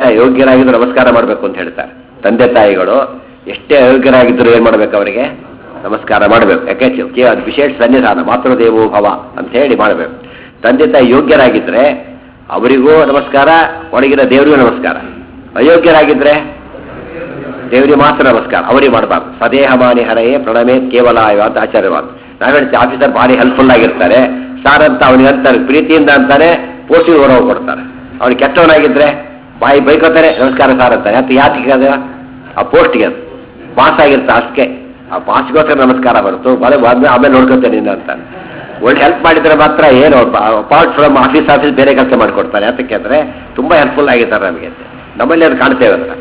ಯೋಗ್ಯರಾಗಿದ್ದು ನಮಸ್ಕಾರ ಮಾಡಬೇಕು ಅಂತ ಹೇಳ್ತಾರೆ. ತಂದೆ ತಾಯಿಗಳು ಎಷ್ಟೇ ಅಯೋಗ್ಯರಾಗಿದ್ದರೂ ಏನು ಮಾಡಬೇಕು, ಅವರಿಗೆ ನಮಸ್ಕಾರ ಮಾಡಬೇಕು. ಯಾಕೆ ಅದು ವಿಶೇಷ ಸನ್ನಿಧಾನ, ಮಾತೃದೇವೋ ಭವ ಅಂತ ಹೇಳಿ ಮಾಡಬೇಕು. ತಂದೆ ತಾಯಿ ಯೋಗ್ಯರಾಗಿದ್ದರೆ ಅವರಿಗೂ ನಮಸ್ಕಾರ, ಒಳಗಿನ ದೇವರಿಗೂ ನಮಸ್ಕಾರ. ಅಯೋಗ್ಯರಾಗಿದ್ದರೆ ದೇವರಿಗೆ ಮಾತ್ರ ನಮಸ್ಕಾರ, ಅವರಿಗೆ ಮಾಡಬಾರ್ದು. ಸದೇಹ ಮಾನಿ ಹರೆಯೇ ಪ್ರಣಮೇ ಕೇವಲ ಅಂತ ಆಚಾರ್ಯವಾದ. ನಾವು ಹೇಳ್ತೀವಿ ಆಫೀಸರ್ ಭಾರಿ ಹೆಲ್ಪ್ಫುಲ್ ಆಗಿರ್ತಾರೆ, ಸಾರ್ ಅಂತ ಅವನಿಗೆ ಅಂತಾರೆ, ಪ್ರೀತಿಯಿಂದ ಅಂತಾನೆ, ಪೋಸ್ಟಿಗೆ ಹೊರಗೆ ಕೊಡ್ತಾರೆ. ಅವ್ನಿಗೆ ಕೆಟ್ಟವನಾಗಿದ್ದರೆ ಬಾಯಿ ಬೈಕೋತಾರೆ, ನಮಸ್ಕಾರ ಸಾರ್ ಅಂತಾರೆ. ಅದು ಯಾತಿಗೆ ಅದು ಆ ಪೋಸ್ಟ್ಗೆ ಅದು ಪಾಸ್ ಆಗಿರ್ತಾರೆ ಅಷ್ಟೇ. ಆ ಪಾಸ್ಗೋಸ್ಕರ ನಮಸ್ಕಾರ ಹೊರತು ಆಮೇಲೆ ನೋಡ್ಕೊತೇನೆ ನಿನ್ನ ಅಂತ. ಒಳ್ಳೆ ಹೆಲ್ಪ್ ಮಾಡಿದ್ರೆ ಮಾತ್ರ ಏನು ಅಪಾರ್ಟ್ ಫ್ರಮ್ ಆಫೀಸ್ ಬೇರೆ ಕೆಲಸ ಮಾಡಿಕೊಡ್ತಾರೆ. ಯಾತಕ್ಕೆ ಅಂದರೆ ತುಂಬ ಹೆಲ್ಪ್ಫುಲ್ ಆಗಿರ್ತಾರೆ ನಮಗೆ. ನಮ್ಮಲ್ಲಿ ಅದು ಕಾಣ್ತೇವೆ ಅಂತ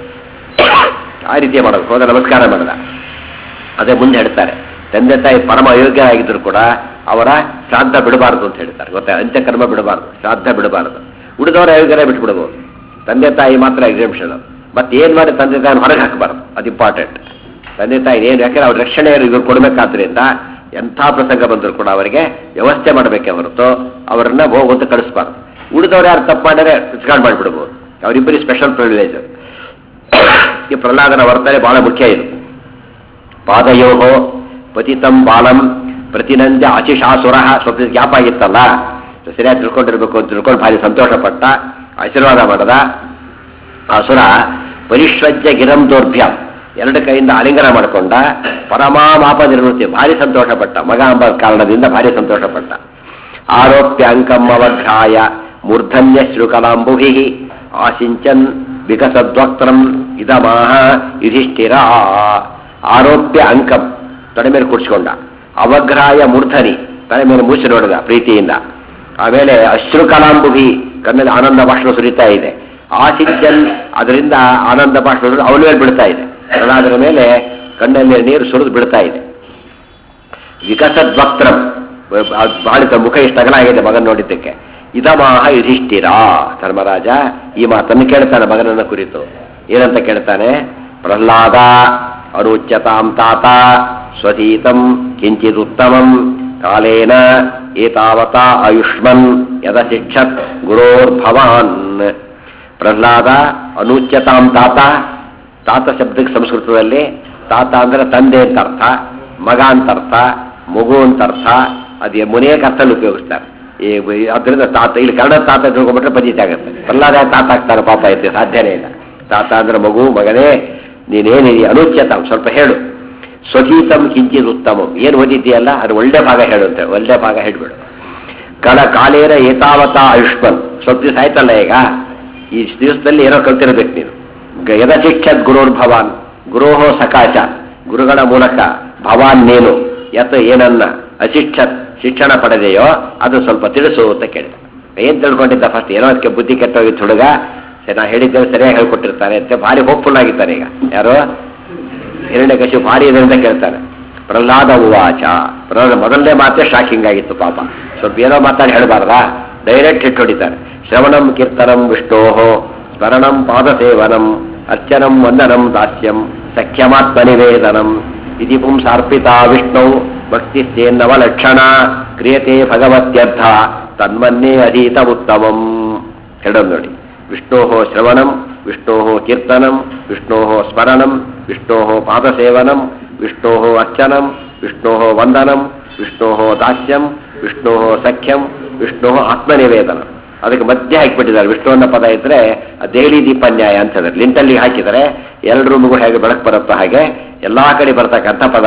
ಆ ರೀತಿ ಮಾಡೋದು. ಹೋದ ನಮಸ್ಕಾರ ಮಾಡಿದ. ಅದೇ ಮುಂದೆ ಹೇಳ್ತಾರೆ, ತಂದೆ ತಾಯಿ ಪರಮ ಅಯೋಗ್ಯ ಆಗಿದ್ರು ಕೂಡ ಅವರ ಶ್ರಾದ್ದ ಬಿಡಬಾರ್ದು ಅಂತ ಹೇಳ್ತಾರೆ. ಗೊತ್ತಾ, ಅಂತ್ಯಕರ್ಮ ಬಿಡಬಾರ್ದು, ಶ್ರಾದ್ದ ಬಿಡಬಾರ್ದು. ಉಳಿದವರ ಅಯೋಗ್ಯರೇ ಬಿಟ್ಬಿಡ್ಬೋದು, ತಂದೆ ತಾಯಿ ಮಾತ್ರ ಎಕ್ಸಾಮ್ಷನ್. ಮತ್ತೆ ಏನು ಮಾಡಿ ತಂದೆ ತಾಯಿನ ಹೊರಗೆ ಹಾಕಬಾರ್ದು, ಅದು ಇಂಪಾರ್ಟೆಂಟ್. ತಂದೆ ತಾಯಿ ಏನು, ಯಾಕಂದ್ರೆ ಅವ್ರ ರಕ್ಷಣೆ ಇವ್ರು ಕೊಡಬೇಕಾದ್ರಿಂದ ಎಂಥ ಪ್ರಸಂಗ ಬಂದರೂ ಕೂಡ ಅವರಿಗೆ ವ್ಯವಸ್ಥೆ ಮಾಡಬೇಕೆ ಹೊರತು ಅವರನ್ನ ಹೋಗೋದು ಕಳಿಸ್ಬಾರ್ದು. ಉಳಿದವ್ರು ಯಾರು ತಪ್ಪು ಮಾಡಿದ್ರೆ ಡಿಸ್ಕಾರ್ಡ್ ಮಾಡಿಬಿಡ್ಬೋದು. ಅವರಿಬ್ಬರಿಗೆ ಸ್ಪೆಷಲ್ ಪ್ರಿವಿಲೇಜ್. ಈ ಪ್ರಹ್ಲಾದನ ವರ್ತನೆ ಬಹಳ ಮುಖ್ಯ ಇದು. ಪಾದಯೋಹೋ ಪತಿತಂ ಬಾಲಂ ಪ್ರತಿನಂದ್ಯ ಅಚಿಶಾಸುರ. ಸ್ವಲ್ಪ ಗ್ಯಾಪ್ ಆಗಿತ್ತಲ್ಲ, ಸರಿಯಾಗಿ ತಿಳ್ಕೊಂಡಿರ್ಬೇಕು ಅಂತ ತಿಳ್ಕೊಂಡು ಭಾರಿ ಸಂತೋಷಪಟ್ಟ, ಆಶೀರ್ವಾದ ಮಾಡದ. ಅಸುರ ಪರಿಶ್ವಜ್ಯ ಗಿರಂ ದೌರ್ಭ್ಯಂ, ಎರಡು ಕೈಯಿಂದ ಆಲಿಂಗನ ಮಾಡಿಕೊಂಡ. ಪರಮಾಮಾಪ ನಿರ್ವೃತ್ತಿ, ಭಾರಿ ಸಂತೋಷಪಟ್ಟ. ಮಗ ಎಂಬ ಕಾರಣದಿಂದ ಭಾರಿ ಸಂತೋಷಪಟ್ಟ. ಆರೋಪ್ಯ ಅಂಕಂ ಅವಘ್ರಾಯ ಮೂರ್ಧನ್ಯ ಶ್ರುಕಲಾಂಬುಭಿ ಆಸಿಂಚನ್ ವಿಕಸದ್ವಕ್ತ್ರಂ ಇದಮಾಹ ಯುಧಿಷ್ಠಿರ. ಆರೋಪ್ಯ ಅಂಕಂ, ತಲೆ ಮೇಲೆ ಕೂಡಿಸ್ಕೊಂಡ. ಅವಘ್ರಾಯ ಮೂರ್ಧನಿ, ತಲೆ ಮೇಲೆ ಮೂಸಿ ನೋಡಿದ ಪ್ರೀತಿಯಿಂದ. ಆಮೇಲೆ ಅಶ್ರುಕಲಾಂಬುಭಿ, ಕಣ್ಣಲ್ಲಿ ಆನಂದ ಭಾಷಣ ಸುರಿತಾ ಇದೆ. ಆಸಿಂಚನ್, ಅದರಿಂದ ಆನಂದ ಭಾಷಣ ಅವನ ಮೇಲೆ ಬಿಡ್ತಾ ಇದೆ. ಅದರ ಮೇಲೆ ಕಣ್ಣಲ್ಲಿ ನೀರು ಸುರಿದು ಬಿಡ್ತಾ ಇದೆ. ವಿಕಸದ್ವಕ್ತ್ರಂ, ಬಹಳ ಮುಖ ಇಷ್ಟು ಅಗಲಾಗಿದೆ ಮಗನ ನೋಡಿದ್ದಕ್ಕೆ. ಇದಮಾಹ ಯುಧಿಷ್ಠಿರ. ಧರ್ಮರಾಜ ಈ ಮಾತನ್ನು ಕೇಳ್ತಾನೆ ಮಗನನ್ನ ಕುರಿತು. ಏನಂತ ಕೇಳ್ತಾನೆ? ಪ್ರಹ್ಲಾದ ಅನುಚ್ಯತಾಂ ತಾತ ಸ್ವತೀತಂ ಕಿಂಚಿದುತ್ತಮಂ ಕಾಲೇನ ಏತಾವತಾ ಆಯುಷ್ಮನ್ ಯದಶಿಕ್ಷತ್ ಗುರೋರ್ಭವಾನ್. ಪ್ರಹ್ಲಾದ ಅನುಚ್ಯತಾಂ ತಾತ. ತಾತ ಶಬ್ದಕ್ಕೆ ಸಂಸ್ಕೃತದಲ್ಲಿ ತಾತ ಅಂದ್ರೆ ತಂದೆ ಅಂತ ಅರ್ಥ, ಮಗ ಅಂತ ಅರ್ಥ, ಮಗು ಅಂತ ಅರ್ಥ. ಅದೇ ಮುನೇಕ ಅರ್ಥದಲ್ಲಿ ಉಪಯೋಗಿಸ್ತಾರೆ. ಅದರಿಂದ ತಾತ, ಇಲ್ಲಿ ಕನ್ನಡ ತಾತ ತಿಳ್ಕೊಂಡ್ಬಿಟ್ರೆ ಪಂಜಿತ ಆಗುತ್ತೆ. ಪ್ರಹ್ಲಾದ ತಾತ ಆಗ್ತಾರೆ ಪಾಪ ಐತೆ, ಸಾಧ್ಯನೇ ಇಲ್ಲ. ತಾತ ಅಂದ್ರೆ ಮಗು, ಮಗನೇ ನೀನೇನಿದೆ ಅನುಚ್ಯತಾಂ, ಸ್ವಲ್ಪ ಹೇಳು. ಸ್ವಗೀತಂ ಕಿಂಚಿತ್ ಉತ್ತಮಂ, ಏನು ಓದಿದ್ದೀಯಲ್ಲ ಅದು ಒಳ್ಳೆ ಭಾಗ ಹೇಳು ಅಂತ, ಒಳ್ಳೆ ಭಾಗ ಹೇಳ್ಬಿಡು. ಕಾಲೇನ ಏತಾವತಾ ಆಯುಷ್ಮನ್, ಸ್ವಲ್ಪ ದಿವಸ ಆಯ್ತಲ್ಲ ಈಗ, ಈ ದಿವಸದಲ್ಲಿ ಏನೋ ಕಲ್ತಿರ್ಬೇಕು ನೀನು. ಯದಶಿಕ್ಷತ್ ಗುರೋರ್ಭವಾನ್, ಗುರೋಹೋ ಸಕಾಶ, ಗುರುಗಳ ಮೂಲಕ, ಭವಾನ್ ನೀನು, ಯತ್ ಏನನ್ನ, ಅಶಿಕ್ಷತ್ ಶಿಕ್ಷಣ ಪಡೆದೆಯೋ ಅದು ಸ್ವಲ್ಪ ತಿಳಿಸು ಅಂತ ಕೇಳಿದ. ಏನ್ ತಿಳ್ಕೊಂಡಿದ್ದ ಫಸ್ಟ್? ಏನೋ ಅದಕ್ಕೆ ಬುದ್ಧಿ ಕೆಟ್ಟೋಗಿತ್ತು ಹುಡುಗ, ನಾ ಹೇಳಿದ್ದೇವೆ ಸರಿಯಾಗಿ ಹೇಳ್ಕೊಟ್ಟಿರ್ತಾರೆ ಅಂತ ಭಾರಿ ಹೋಪ್ಫುಲ್ ಆಗಿದ್ದಾನೆ. ಈಗ ಯಾರು? ಹಿರಣ್ಯಕಶಿಪು ಭಾರಿ ಇದರಿಂದ ಕೇಳ್ತಾನೆ. ಪ್ರಹ್ಲಾದ ಉವಾಚ. ಪ್ರಹ್ಲಾದ ಮೊದಲನೇ ಮಾತೇ ಶಾಕಿಂಗ್ ಆಗಿತ್ತು ಪಾಪ. ಸ್ವಲ್ಪ ಏನೋ ಮಾತಾಡಿ ಹೇಳಬಾರ್ದಾ, ಡೈರೆಕ್ಟ್ ಹಿಟ್ಟು ಹೊಡಿತಾರೆ. ಶ್ರವಣಂ ಕೀರ್ತನಂ ವಿಷ್ಣೋಹೋ ಸ್ಮರಣಂ ಪಾದಸೇವನಂ ಅರ್ಚನಂ ವಂದನಂ ದಾಸ್ಯಂ ಸಖ್ಯಮಾತ್ಮನಿವೇದನಂ ಇತಿ ಪುಂಸಾರ್ಪಿತಾ ವಿಷ್ಣು ಭಕ್ತಿಸ್ತೇನ್ನವಲಕ್ಷಣ ಕ್ರಿಯತೆ ಭಗವತ್ಯರ್ಥ ತನ್ಮನ್ನೇ ಅಧೀತ ಉತ್ತಮಂ. ಹೇಳೋದು ನೋಡಿ. ವಿಷ್ಣೋ ಶ್ರವಣಂ, ವಿಷ್ಣೋ ಕೀರ್ತನಂ, ವಿಷ್ಣೋ ಸ್ಮರಣಂ, ವಿಷ್ಣೋ ಪಾದಸೇವನಂ, ವಿಷ್ಣೋ ಅರ್ಚನಂ, ವಿಷ್ಣೋ ವಂದನಂ, ವಿಷ್ಣೋ ದಾಸ್ಯಂ, ವಿಷ್ಣೋ ಸಖ್ಯಂ, ವಿಷ್ಣೋ ಆತ್ಮನಿವೇದನಂ. ಅದಕ್ಕೆ ಮಧ್ಯೆ ಹಾಕಿಬಿಟ್ಟಿದ್ದಾರೆ. ವಿಷ್ಣು ಅನ್ನೋ ಪದ ಇದ್ರೆ ದೇಹಲಿ ದೀಪನ್ಯಾಯ ಅಂತಂದ್ರೆ ಲಿಂಟಲ್ಲಿ ಹಾಕಿದರೆ ಎರಡು ರೂಮಿಗೂ ಹೇಗೆ ಬೆಳಕು ಬರುತ್ತೋ ಹಾಗೆ ಎಲ್ಲಾ ಕಡೆ ಬರ್ತಕ್ಕಂಥ ಪದ.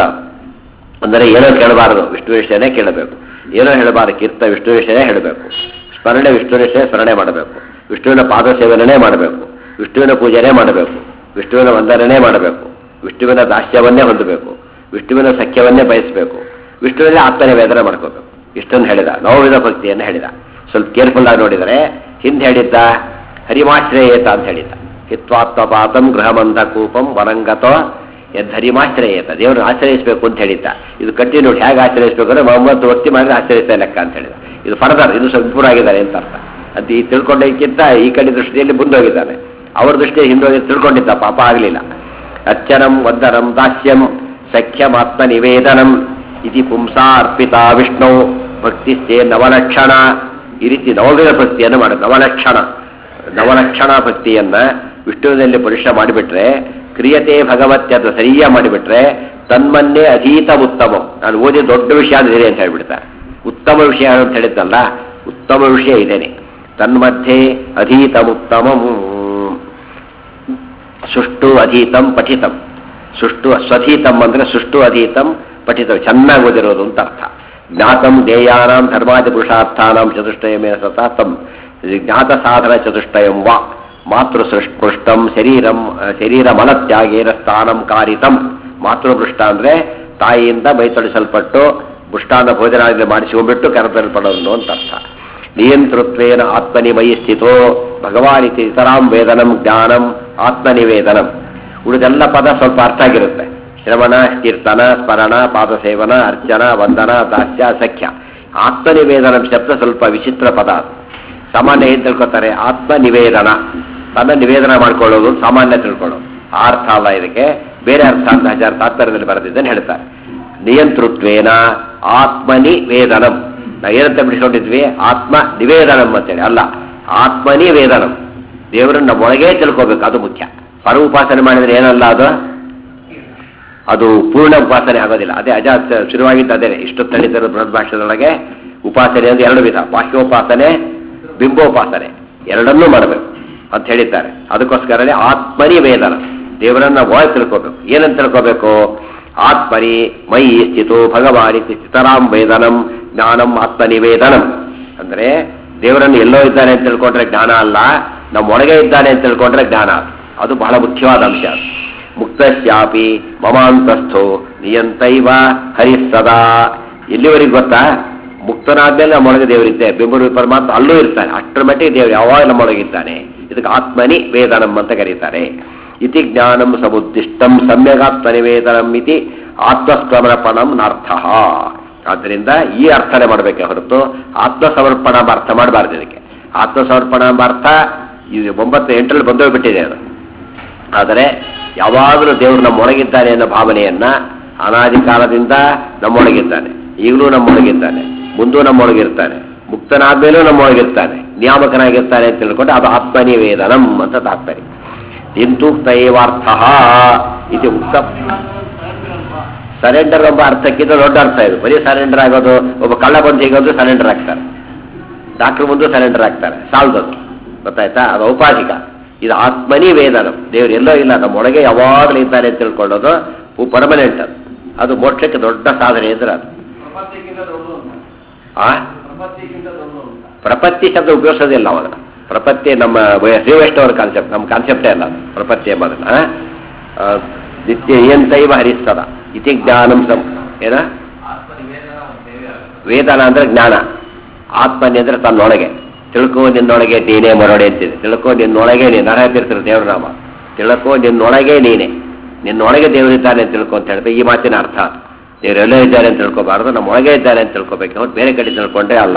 ಅಂದರೆ ಏನೋ ಕೇಳಬಾರದು, ವಿಷ್ಣು ವಿಷಯನೇ ಕೇಳಬೇಕು. ಏನೋ ಹೇಳಬಾರದು, ಕೀರ್ತ ವಿಷ್ಣು ವಿಷಯನೇ ಹೇಳಬೇಕು. ಸ್ಮರಣೆ ವಿಷ್ಣು ವಿಷಯ ಸ್ಮರಣೆ ಮಾಡಬೇಕು. ವಿಷ್ಣುವಿನ ಪಾದ ಸೇವನೆ ಮಾಡಬೇಕು. ವಿಷ್ಣುವಿನ ಪೂಜೆನೇ ಮಾಡಬೇಕು. ವಿಷ್ಣುವಿನ ವಂದನೆ ಮಾಡಬೇಕು. ವಿಷ್ಣುವಿನ ದಾಸ್ಯವನ್ನೇ ಹೊಂದಬೇಕು. ವಿಷ್ಣುವಿನ ಸಖ್ಯವನ್ನೇ ಬಯಸಬೇಕು. ವಿಷ್ಣುವಿನ ಆತ್ಮನಿವೇದನೆ ಮಾಡ್ಕೋಬೇಕು. ಇಷ್ಟನ್ನು ಹೇಳಿದ. ನವವಿಧ ಭಕ್ತಿಯನ್ನು ಹೇಳಿದ. ಸ್ವಲ್ಪ ಕೇರ್ಫುಲ್ ಆಗಿ ನೋಡಿದರೆ ಹಿಂದೆ ಹೇಳಿದ್ದ ಹರಿಮಾಶ್ರಯೇತ ಅಂತ ಹೇಳಿದ್ದ. ಹಿತ್ವಾತ್ಮಪಾತಂ ಗೃಹಮಂಧ ಕೂಪಂ ವರಂಗತೋ ಯದ್ಧರಿಮಾಶ್ರಯೇತ, ದೇವರನ್ನು ಆಶ್ರಯಿಸಬೇಕು ಅಂತ ಹೇಳಿದ್ದ. ಇದು ಕಂಟಿನ್ಯೂ ಹೇಗೆ ಆಶ್ರಯಿಸಬೇಕು ಅಂದರೆ 30 ಭಕ್ತಿ ಮಾಡಿದ್ರೆ ಆಶ್ರಯಿಸ್ತಾ ಲೆಕ್ಕ ಅಂತ ಹೇಳಿದ. ಇದು ಫರ್ದರ್, ಇದು ಸ್ವಲ್ಪ ಇಂಪ್ರೂವ್ ಆಗಿದ್ದಾರೆ ಅಂತ ಅರ್ಥ. ಅದು ಈ ತಿಳ್ಕೊಂಡಕ್ಕಿಂತ ಈ ಕಡೆ ದೃಷ್ಟಿಯಲ್ಲಿ ಮುಂದೋಗಿದ್ದಾನೆ. ಅವ್ರ ದೃಷ್ಟಿಯಲ್ಲಿ ಹಿಂದೋಗಿ ತಿಳ್ಕೊಂಡಿದ್ದ, ಪಾಪ ಆಗಲಿಲ್ಲ. ಅರ್ಚನಂ ವಂದನಂ ದಾಸ್ಯಂ ಸಖ್ಯಮಾತ್ಮ ನಿವೇದನಂ ಇತಿ ಪುಂಸಾ ಅರ್ಪಿತಾ ವಿಷ್ಣು ಭಕ್ತಿಸ್ತೇ ನವಲಕ್ಷಣ. ಈ ರೀತಿ ನವವಿಧ ಭಕ್ತಿಯನ್ನು ಮಾಡೋದು. ನವಲಕ್ಷಣ ಭಕ್ತಿಯನ್ನ ವಿಷ್ಣುವಿನಲ್ಲಿ ಪರಿಶ್ರಮ ಮಾಡಿಬಿಟ್ರೆ ಕ್ರಿಯತೆ ಭಗವತ್ಯದ ಸರಿಯ ಮಾಡಿಬಿಟ್ರೆ ತನ್ಮನ್ನೇ ಅಧೀತ ಉತ್ತಮ. ನಾನು ಓದಿ ದೊಡ್ಡ ವಿಷಯ ಇದೆ ಅಂತ ಹೇಳ್ಬಿಡ್ತಾರೆ. ಉತ್ತಮ ವಿಷಯ ಅಂತ ಹೇಳಿದ್ದಲ್ಲ, ಉತ್ತಮ ವಿಷಯ ಇದೇನೆ. ತನ್ಮಧ್ಯೆ ಅಧೀತಮುತ್ತಮಂ ಸುಷ್ಟು ಅಧೀತಂ ಪಠಿತಂ. ಸುಷ್ಟು ಸ್ವಧೀತಂ ಅಂದ್ರೆ ಸುಷ್ಟು ಅಧೀತಂ ಪಠಿತಂ, ಚೆನ್ನಾಗಿ ಓದಿರೋದು ಅಂತ ಅರ್ಥ. ಜ್ಞಾತಂ ಜ್ಞೇಯಾನಾಂ ಧರ್ಮಾದಿ ಪುರುಷಾರ್ಥಾನಾಂ ಚತುಷ್ಟಯಮೇನ ಸತಾತಂ ಜ್ಞಾತ ಸಾಧನ ಚತುಷ್ಟಯಂ ವಾ ಮಾತೃಪೃಷ್ಟಂ ಶರೀರಮಲತ್ಯಾಗೇನ ಸ್ಥಾನಂ ಕಾರಿತಂ. ಮಾತೃಪೃಷ್ಟ ಅಂದ್ರೆ ತಾಯಿಯಿಂದ ಬೈತೊಳಿಸಲ್ಪಟ್ಟು ಪುಷ್ಟಾನ್ನ ಭೋಜನಾದಿ ಮಾಡಿಸಿಕೊಂಡ್ಬಿಟ್ಟು ಕರೆತಲ್ಪಡೋದು ಅಂತ ಅರ್ಥ. ನಿಯಂತೃತ್ವೇನ ಆತ್ಮನಿಮಯಿ ಸ್ಥಿತೋ ಭಗವಾನ್ ಇತಿ ಇತರಾಂ ವೇದನಂ ಜ್ಞಾನಂ ಆತ್ಮನಿವೇದನಂ. ಉಳಿದೆಲ್ಲ ಪದ ಸ್ವಲ್ಪ ಅರ್ಥ ಆಗಿರುತ್ತೆ. ಶ್ರವಣ, ಕೀರ್ತನ, ಸ್ಮರಣ, ಪಾದಸೇವನ, ಅರ್ಚನ, ವಂದನ, ದಾಸ್ಯ, ಸಖ್ಯ. ಆತ್ಮನಿವೇದನಂ ಶಬ್ದ ಸ್ವಲ್ಪ ವಿಚಿತ್ರ ಪದ. ಸಾಮಾನ್ಯ ಏನು ತಿಳ್ಕೊತಾರೆ? ಆತ್ಮನಿವೇದನ, ತನ್ನ ನಿವೇದನ ಮಾಡ್ಕೊಳ್ಳೋದು ಸಾಮಾನ್ಯ ತಿಳ್ಕೊಳ್ಳೋದು. ಆ ಅರ್ಥ ಅಲ್ಲ ಇದಕ್ಕೆ, ಬೇರೆ ಅರ್ಥ ಅಂತ ಹಜಾರ್ ತಾತ್ಪರ್ಯದಲ್ಲಿ ಬರೆದಿದ್ದನ್ನು ಹೇಳ್ತಾರೆ. ನಿಯಂತೃತ್ವೇನ ಆತ್ಮನಿವೇದನಂ. ನಾವು ಏನಂತ ಬಿಡಿಸ್ಕೊಂಡಿದ್ವಿ? ಆತ್ಮ ನಿವೇದನಂ ಅಂತೇಳಿ. ಅಲ್ಲ, ಆತ್ಮನಿವೇದನಂ. ದೇವರನ್ನ ನಮ್ಮೊಳಗೇ ತಿಳ್ಕೋಬೇಕು, ಅದು ಮುಖ್ಯ. ಪರ ಉಪಾಸನೆ ಮಾಡಿದ್ರೆ ಏನಲ್ಲ ಅದು ಪೂರ್ಣ ಉಪಾಸನೆ ಆಗೋದಿಲ್ಲ. ಅದೇ ಶುರುವಾಗಿದ್ದು ಅದೇ. ಇಷ್ಟು ತಳಿತರ ಬೃಹದ್ಭಾಷ್ಯದೊಳಗೆ ಉಪಾಸನೆ ಅಂದ್ರೆ ಎರಡು ವಿಧ, ಬಾಹ್ಯೋಪಾಸನೆ, ಬಿಂಬೋಪಾಸನೆ, ಎರಡನ್ನೂ ಮಾಡಬೇಕು ಅಂತ ಹೇಳಿದ್ದಾರೆ. ಅದಕ್ಕೋಸ್ಕರನೇ ಆತ್ಮನಿವೇದನ, ದೇವರನ್ನ ಒಳಗೆ ತಿಳ್ಕೋಬೇಕು. ಏನಂತ ತಿಳ್ಕೋಬೇಕು? ಆತ್ಮನಿ ಮೈ ಸ್ಥಿತೋ ಭಗವಾನ್ ಇತರಾಂ ವೇದನಂ ಜ್ಞಾನಂ ಆತ್ಮನಿವೇದನಂ. ಅಂದ್ರೆ ದೇವರನ್ನು ಎಲ್ಲೋ ಇದ್ದಾನೆ ಅಂತ ತಿಳ್ಕೊಂಡ್ರೆ ಜ್ಞಾನ ಅಲ್ಲ, ನಮ್ಮೊಳಗೆ ಇದ್ದಾನೆ ಅಂತ ತಿಳ್ಕೊಂಡ್ರೆ ಜ್ಞಾನ. ಅದು ಬಹಳ ಮುಖ್ಯವಾದ ಅಂಶ. ಮುಕ್ತಶ್ಯಾಪಿ ಮಮಾಂತಸ್ಥೋ ನಿಯಂತೈವ ಹರಿಸದಾ. ಎಲ್ಲಿವರೆಗೆ ಗೊತ್ತಾ? ಮುಕ್ತನಾದ್ಮೇಲೆ ನಮ್ಮೊಳಗೆ ದೇವರಿದ್ದೆ, ಬಿಂಬರು ಪರಮಾತ್ಮ ಅಲ್ಲೂ ಇರ್ತಾನೆ. ಅಷ್ಟರ ಮಟ್ಟಿಗೆ ದೇವರು ಯಾವಾಗ ನಮ್ಮೊಳಗಿದ್ದಾನೆ. ಇದಕ್ಕೆ ಆತ್ಮನಿ ವೇದನಂ ಅಂತ ಕರೀತಾರೆ. ಇತಿ ಜ್ಞಾನಂ ಸಮುದ್ದಿಷ್ಟಂ ಸಮ್ಯಗಾತ್ಮನಿವೇದನಂ ಇತಿ ಆತ್ಮಸಮರ್ಪಣಂ ನಾರ್ಥ. ಆದ್ದರಿಂದ ಈ ಅರ್ಥನೆ ಮಾಡಬೇಕೆ ಹೊರತು ಆತ್ಮಸಮರ್ಪಣ ಅರ್ಥ ಮಾಡಬಾರ್ದು. ಇದಕ್ಕೆ ಆತ್ಮಸಮರ್ಪಣ ಅರ್ಥ ಇದು 9-8ರಲ್ಲಿ ಬಂದೋಗ್ಬಿಟ್ಟಿದೆ ಅದು. ಆದರೆ ಯಾವಾಗಲೂ ದೇವರು ನಮ್ಮೊಳಗಿದ್ದಾನೆ ಅನ್ನೋ ಭಾವನೆಯನ್ನ ಅನಾದಿ ಕಾಲದಿಂದ ನಮ್ಮೊಳಗಿದ್ದಾನೆ, ಈಗಲೂ ನಮ್ಮೊಳಗಿದ್ದಾನೆ, ಮುಂದೂ ನಮ್ಮೊಳಗಿರ್ತಾನೆ, ಮುಕ್ತನಾದ್ಮೇಲೂ ನಮ್ಮೊಳಗಿರ್ತಾನೆ, ನಿಯಾಮಕನಾಗಿರ್ತಾನೆ ಅಂತ ತಿಳ್ಕೊಂಡು ಅದು ಆತ್ಮನಿವೇದನಂ ಅಂತ ತಾತ್ಪರ್ಯ. ಇಂತೂಕ್ತೈವಾರ್ಥ ಇದು ಮುಕ್ತ ಸರೆಂಡರ್ ಎಂಬ ಅರ್ಥಕ್ಕಿಂತ ದೊಡ್ಡ ಅರ್ಥ ಇದು. ಬರೀ ಸರೆಂಡರ್ ಆಗೋದು, ಒಬ್ಬ ಕಳ್ಳ ಬಂದು ಹೀಗೋದು ಸರೆಂಡರ್ ಆಗ್ತಾರೆ, ಡಾಕ್ಟರ್ ಮುಂದೆ ಸರೆಂಡರ್ ಆಗ್ತಾರೆ, ಸಾಲದದು. ಗೊತ್ತಾಯ್ತಾ? ಅದು ಔಪಾಧಿಕ. ಇದು ಆತ್ಮನಿವೇದನಂ. ದೇವರು ಎಲ್ಲೋ ಇಲ್ಲ, ನಮ್ಮೊಳಗೆ ಯಾವಾಗಲೂ ಇದ್ದಾರೆ ಅಂತ ತಿಳ್ಕೊಳ್ಳೋದು ಪರ್ಮನೆಂಟ್. ಅದು ಮೋಕ್ಷಕ್ಕೆ ದೊಡ್ಡ ಸಾಧನೆ ಅಂದ್ರೆ ಅದು. ಪ್ರಪತ್ತಿ ಶಬ್ದ ಉಪಯೋಗಿಸೋದಿಲ್ಲ ಅವಾಗ. ಪ್ರಪತ್ತಿ ನಮ್ಮ ಶ್ರೀವೈಷ್ಣವರ ಕಾನ್ಸೆಪ್ಟ್, ನಮ್ಮ ಕಾನ್ಸೆಪ್ಟೇ ಅಲ್ಲ ಪ್ರಪತ್ತಿ ಎಂಬುದನ್ನ. ನಿತ್ಯ ಏಂತೈವ ಹರಿಸ್ತದ ಇತಿ ಜ್ಞಾನಂ ಏನ ವೇದನ ಅಂದ್ರೆ ಜ್ಞಾನ, ಆತ್ಮನಿ ಅಂದ್ರೆ ತನ್ನೊಳಗೆ. ತಿಳ್ಕೋ ನಿನ್ನೊಳಗೆ ನೀನೇ ಮರೊಡೆ ಅಂತಿದೆ. ತಿಳ್ಕೋ ನಿನ್ನೊಳಗೆ ನೀನು ನರಹತ್ತಿರ್ತಾರೆ ದೇವ್ರ ನಾಮ. ತಿಳ್ಕೋ ನಿನ್ನೊಳಗೆ ನೀನೆ, ನಿನ್ನೊಳಗೆ ದೇವರಿದ್ದಾನೆ ಅಂತ ತಿಳ್ಕೊ ಅಂತ ಹೇಳಿದ್ರೆ ಈ ಮಾತಿನ ಅರ್ಥ. ದೇವರೆಲ್ಲೋ ಇದ್ದಾರೆ ಅಂತ ತಿಳ್ಕೊಬಾರ್ದು, ನಮ್ಮೊಳಗೆ ಇದ್ದಾರೆ ಅಂತ ತಿಳ್ಕೊಬೇಕು, ಅವ್ರು ಬೇರೆ ಕಡೆ ತಿಳ್ಕೊಂಡ್ರೆ ಅಲ್ಲ.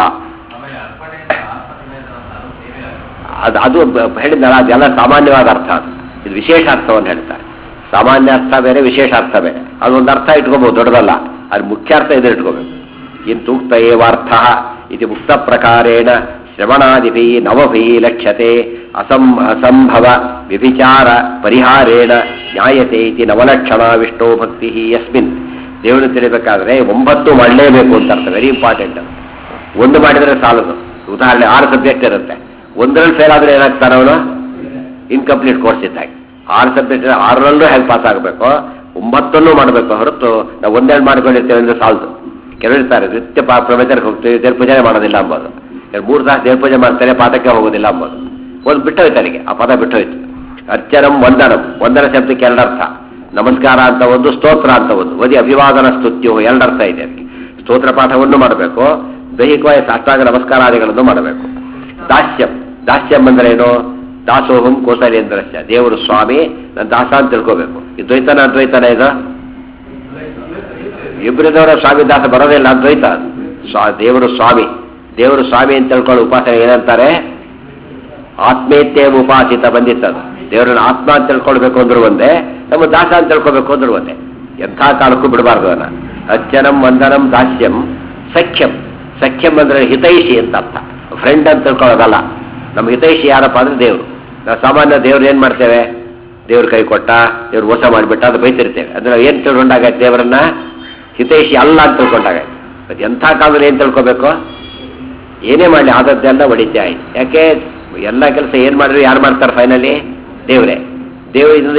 ಅದು ಹೇಳಿದ್ನಲ್ಲ, ಅದೆಲ್ಲ ಸಾಮಾನ್ಯವಾದ ಅರ್ಥ. ಅದು ಇದು ವಿಶೇಷ ಅರ್ಥವನ್ನು ಹೇಳ್ತಾರೆ. ಸಾಮಾನ್ಯ ಅರ್ಥ ಬೇರೆ, ವಿಶೇಷ ಅರ್ಥ ಬೇರೆ. ಅದೊಂದು ಅರ್ಥ ಇಟ್ಕೋಬಹುದು, ದೊಡ್ಡದಲ್ಲ. ಅದು ಮುಖ್ಯ ಅರ್ಥ ಇದೆ ಇಟ್ಕೋಬೇಕು. ಇಂತೂಕ್ತ ಏವಾರ್ಥ ಇದು ಮುಕ್ತ ಪ್ರಕಾರೇಣ ಶ್ರವಣಾದಿಭಿ ನವಭಿ ಲಕ್ಷ್ಯತೆ ಅಸಂಭವ ವ್ಯಭಿಚಾರ ಪರಿಹಾರೇಣ ಜ್ಞಾಯತೆ ಇತಿ ನವಲಕ್ಷಣ ವಿಷ್ಣು ಭಕ್ತಿ ಯಸ್ಮಿನ್. ದೇವರು ತಿಳಿಬೇಕಾದ್ರೆ 9 ಮಾಡಲೇಬೇಕು ಅಂತ ಅರ್ಥ. Very important. ಒಂದು ಮಾಡಿದರೆ ಸಾಲದು. ಉದಾಹರಣೆ 6 ಸಬ್ಜೆಕ್ಟ್ ಇರುತ್ತೆ, ಒಂದರಲ್ಲಿ ಫೇಲ್ ಆದರೆ ಏನಾಗ್ತಾನೆ ಅವನು? ಇನ್ಕಂಪ್ಲೀಟ್ ಕೋರ್ಸ್ ಇದ್ದಾಗ. 6 ಸಬ್ಜೆಕ್ಟ್ 6ರಲ್ಲೂ ಹೇಗೆ ಪಾಸ್ ಆಗಬೇಕು, 9 ಮಾಡಬೇಕು ಹೊರತು ನಾವು ಒಂದೆರಡು ಮಾಡ್ಕೊಂಡಿರ್ತೇವೆ ಅಂದರೆ ಸಾಲದು. ಕೆಲವರು ಇರ್ತಾರೆ ನಿತ್ಯ ಪ್ರವಚನಕ್ಕೆ ಹೋಗ್ತೀವಿ, ದೇವ್ರ ಪೂಜೆ ಮಾಡೋದಿಲ್ಲ ಅಂಬೋದು. 3 ತಾಸು ದೇವ್ರ ಪೂಜೆ ಮಾಡ್ತಾರೆ, ಪಾಠಕ್ಕೆ ಹೋಗೋದಿಲ್ಲ ಅಂಬೋದು. ಒಂದು ಬಿಟ್ಟೋಯ್ತು ಅಲ್ಲಿಗೆ, ಆ ಪದ ಬಿಟ್ಟೋಯ್ತು. ಅರ್ಚನಂ ವಂದನಂ, ವಂದನ ಶಬ್ದಕ್ಕೆ 2 ಅರ್ಥ. ನಮಸ್ಕಾರ ಅಂತ ಒಂದು, ಸ್ತೋತ್ರ ಅಂತ ಒಂದು. ಓದಿ ಅಭಿವಾದನ ಸ್ತುತ್ಯು 2 ಅರ್ಥ ಇದೆ ಅದಕ್ಕೆ. ಸ್ತೋತ್ರ ಪಾಠವನ್ನು ಮಾಡಬೇಕು, ದೈಹಿಕವಾಗಿ ಸಾಷ್ಟಾಂಗ ನಮಸ್ಕಾರಾದಿಗಳನ್ನು ಮಾಡಬೇಕು. ದಾಸ್ಯಂ, ದಾಸ್ಯಂ ಅಂದ್ರೆ ಏನು? ದಾಸೋಹಂ ಕೋಸಲೇಂದ್ರಸ್ಯ. ದೇವರು ಸ್ವಾಮಿ, ನನ್ನ ದಾಸ ಅಂತ ತಿಳ್ಕೋಬೇಕು. ಇದು ದ್ವೈತನ ಅದ್ವೈತನ ಇದು? ಇಬ್ಬರಿದವರ ಸ್ವಾಮಿ ದಾಸ ಬರೋದಿಲ್ಲ, ಅದ್ವೈತ. ದೇವರು ಸ್ವಾಮಿ, ದೇವರು ಸ್ವಾಮಿ ಅಂತ ತಿಳ್ಕೊಳ್ಳೋ ಉಪಾಸನೆ ಏನಂತಾರೆ? ಆತ್ಮೇತ್ಯೇವ ಉಪಾಸಿತ ಬಂದಿತ್ತದು. ದೇವರನ್ನ ಆತ್ಮ ಅಂತ ತಿಳ್ಕೊಳ್ಬೇಕು ಅಂದ್ರು ಒಂದೇ, ನಮ್ಮ ದಾಸ ಅಂತ ತಿಳ್ಕೊಬೇಕು ಅಂದ್ರು ಒಂದೇ. ಎಂಥ ಕಾಲಕ್ಕೂ ಬಿಡಬಾರ್ದು ಅದನ್ನ. ಅರ್ಚನಂ ವಂದನಂ ದಾಸ್ಯಂ ಸಖ್ಯಂ. ಸಖ್ಯಂ ಅಂದ್ರೆ ಹಿತೈಷಿ ಅಂತ ಅರ್ಥ. ಫ್ರೆಂಡ್ ಅಂತ ತಿಳ್ಕೊಳ್ಳೋದಲ್ಲ. ನಮ್ಮ ಹಿತೈಷಿ ಯಾರಪ್ಪ ಅಂದ್ರೆ ದೇವರು. ನಾವು ಸಾಮಾನ್ಯ ದೇವ್ರು ಏನು ಮಾಡ್ತೇವೆ, ದೇವ್ರ ಕೈ ಕೊಟ್ಟ, ದೇವ್ರು ಮೋಸ ಮಾಡಿಬಿಟ್ಟ ಅದು ಬೈತಿರ್ತೇವೆ. ಅಂದ್ರೆ ಏನು ತಿಳ್ಕೊಂಡಾಗತ್ತೆ, ದೇವರನ್ನ ಹಿತೈಷಿ ಅಲ್ಲ ಅಂತ ತಿಳ್ಕೊಂಡಾಗತ್ತೆ. ಮತ್ತು ಎಂಥ ಕಾಲದಲ್ಲಿ ಏನು ತಿಳ್ಕೊಬೇಕು, ಏನೇ ಮಾಡಲಿ ಆದದ್ದೆಲ್ಲ ಒಡಿತೆ ಆಯ್ತು. ಯಾಕೆ ಎಲ್ಲ ಕೆಲಸ ಏನು ಮಾಡಿದ್ರು ಯಾರು ಮಾಡ್ತಾರೆ ಫೈನಲಿ, ದೇವರೇ. ದೇವರು